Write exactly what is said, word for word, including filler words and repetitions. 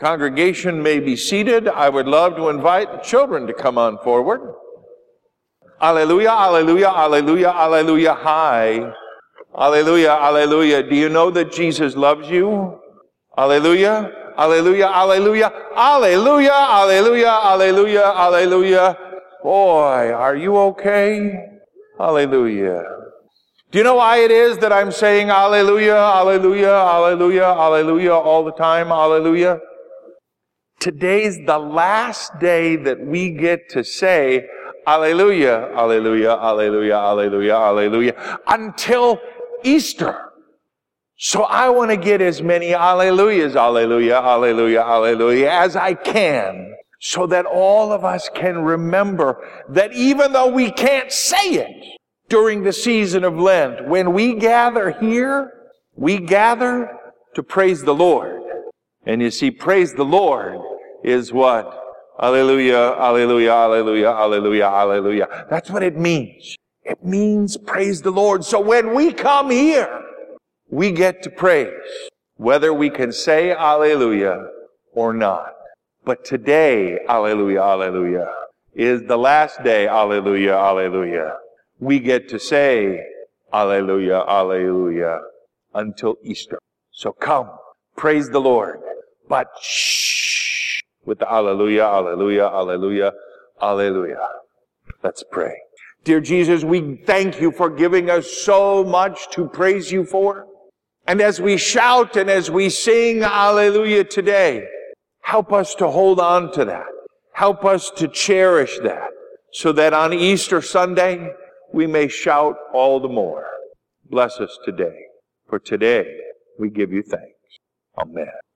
Congregation may be seated. I would love to invite the children to come on forward. Alleluia, alleluia, alleluia, alleluia. Hi. Alleluia, alleluia. Do you know that Jesus loves you? Alleluia, alleluia, alleluia, alleluia, alleluia, alleluia, alleluia. Boy, are you okay? Hallelujah. Do you know why it is that I'm saying hallelujah, hallelujah, hallelujah, hallelujah all the time? Hallelujah. Today's the last day that we get to say hallelujah, hallelujah, hallelujah, hallelujah, hallelujah until Easter. So I want to get as many hallelujahs, hallelujah, hallelujah, hallelujah as I can, so that all of us can remember that even though we can't say it during the season of Lent, when we gather here, we gather to praise the Lord. And you see, praise the Lord is what? Hallelujah, hallelujah, hallelujah, hallelujah, hallelujah. That's what it means. It means praise the Lord. So when we come here, we get to praise, whether we can say hallelujah or not. But today, hallelujah, hallelujah, is the last day, hallelujah, hallelujah. We get to say hallelujah, hallelujah until Easter. So come, praise the Lord, but shh, with the hallelujah, hallelujah, hallelujah, hallelujah. Let's pray. Dear Jesus, we thank you for giving us so much to praise you for. And as we shout and as we sing hallelujah today, help us to hold on to that. Help us to cherish that, so that on Easter Sunday, we may shout all the more. Bless us today. For today, we give you thanks. Amen.